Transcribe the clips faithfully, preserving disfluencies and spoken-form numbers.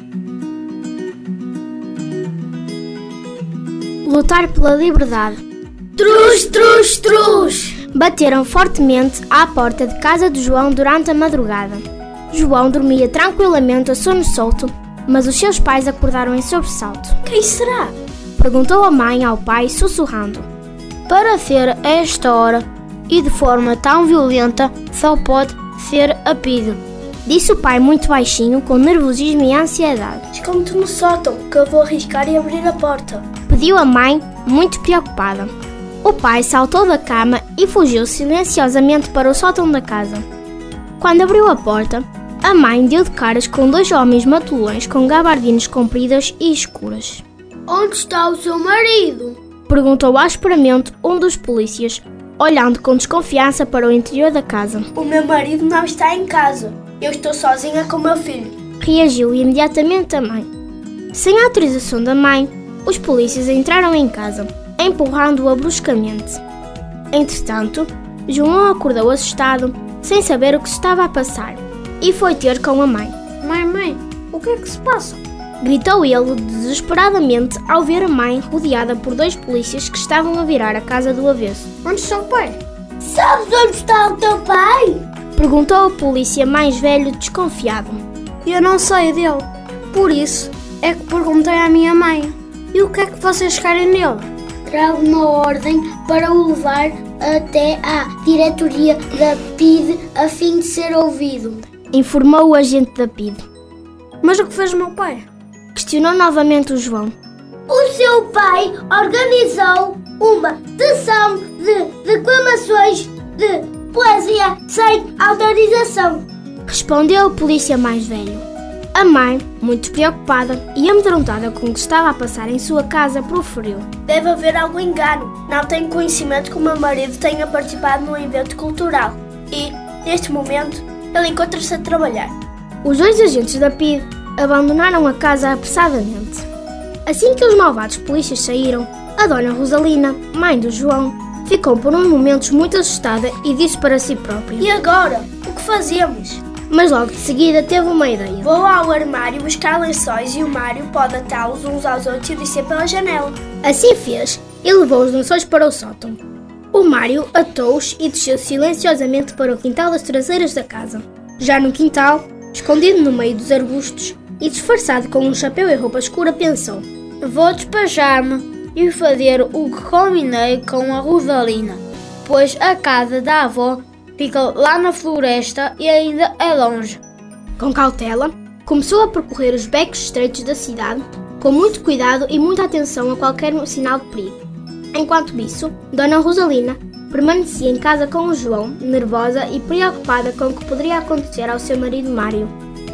Lutar pela liberdade. Trus, trus, trus! Bateram fortemente à porta de casa de João durante a madrugada. João dormia tranquilamente a sono solto, mas os seus pais acordaram em sobressalto. Quem será? Perguntou a mãe ao pai, sussurrando. Para ser a esta hora e de forma tão violenta, só pode ser a Pide. Disse o pai muito baixinho, com nervosismo e ansiedade. Esconde-te no sótão, que eu vou arriscar e abrir a porta. Pediu a mãe, muito preocupada. O pai saltou da cama e fugiu silenciosamente para o sótão da casa. Quando abriu a porta, a mãe deu de caras com dois homens matulões com gabardinas compridas e escuras. Onde está o seu marido? Perguntou asperamente um dos polícias, olhando com desconfiança para o interior da casa. O meu marido não está em casa. Eu estou sozinha com meu filho. Reagiu imediatamente a mãe. Sem a autorização da mãe, os polícias entraram em casa, empurrando-a bruscamente. Entretanto, João acordou assustado, sem saber o que se estava a passar, e foi ter com a mãe. Mãe, mãe, o que é que se passa? Gritou ele desesperadamente ao ver a mãe rodeada por dois polícias que estavam a virar a casa do avesso. Onde está o pai? Sabes onde está o teu pai? Perguntou o polícia mais velho, desconfiado. Eu não sei dele, por isso é que perguntei à minha mãe. E o que é que vocês querem nele? Trago uma ordem para o levar até à diretoria da Pide a fim de ser ouvido. Informou o agente da Pide. Mas o que fez o meu pai? Questionou novamente o João. O seu pai organizou uma sessão de declamações de poesia sem autorização. Respondeu o polícia mais velho. A mãe, muito preocupada e amedrontada com o que estava a passar em sua casa, proferiu. Deve haver algum engano. Não tenho conhecimento que o meu marido tenha participado num evento cultural. E, neste momento, ele encontra-se a trabalhar. Os dois agentes da Pide abandonaram a casa apressadamente. Assim que os malvados polícias saíram, a dona Rosalina, mãe do João, ficou por uns momentos muito assustada e disse para si própria. E agora? O que fazemos? Mas logo de seguida teve uma ideia. Vou ao armário buscar lençóis e o Mário pode atá-los uns aos outros e descer pela janela. Assim fez e levou os lençóis para o sótão. O Mário atou-os e desceu silenciosamente para o quintal das traseiras da casa. Já no quintal, escondido no meio dos arbustos e disfarçado com um chapéu e roupa escura, pensou. Vou despachar-me e fazer o que combinei com a Rosalina, pois a casa da avó fica lá na floresta e ainda é longe. Com cautela, começou a percorrer os becos estreitos da cidade, com muito cuidado e muita atenção a qualquer sinal de perigo. Enquanto isso, Dona Rosalina permanecia em casa com o João, nervosa e preocupada com o que poderia acontecer ao seu marido Mário.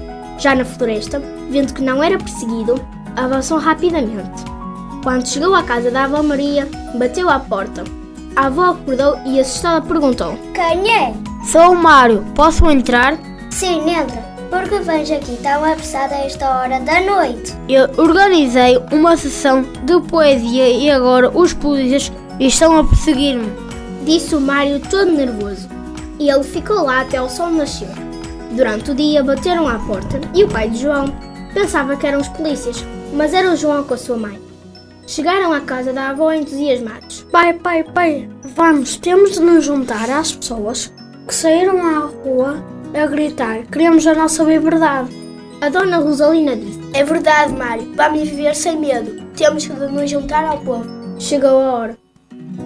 Já na floresta, vendo que não era perseguido, avançou rapidamente. Quando chegou à casa da avó Maria, bateu à porta. A avó acordou e assustada perguntou. Quem é? Sou o Mário, posso entrar? Sim, entra. Porque vens aqui tão apressada a esta hora da noite? Eu organizei uma sessão de poesia e agora os polícias estão a perseguir-me. Disse o Mário todo nervoso. E ele ficou lá até o sol nascer. Durante o dia bateram à porta e o pai de João pensava que eram os polícias, mas era o João com a sua mãe. Chegaram à casa da avó entusiasmados. Pai, pai, pai, vamos, temos de nos juntar às pessoas que saíram à rua a gritar, queremos a nossa liberdade. A dona Rosalina disse. É verdade, Mário, vamos viver sem medo. Temos de nos juntar ao povo. Chegou a hora.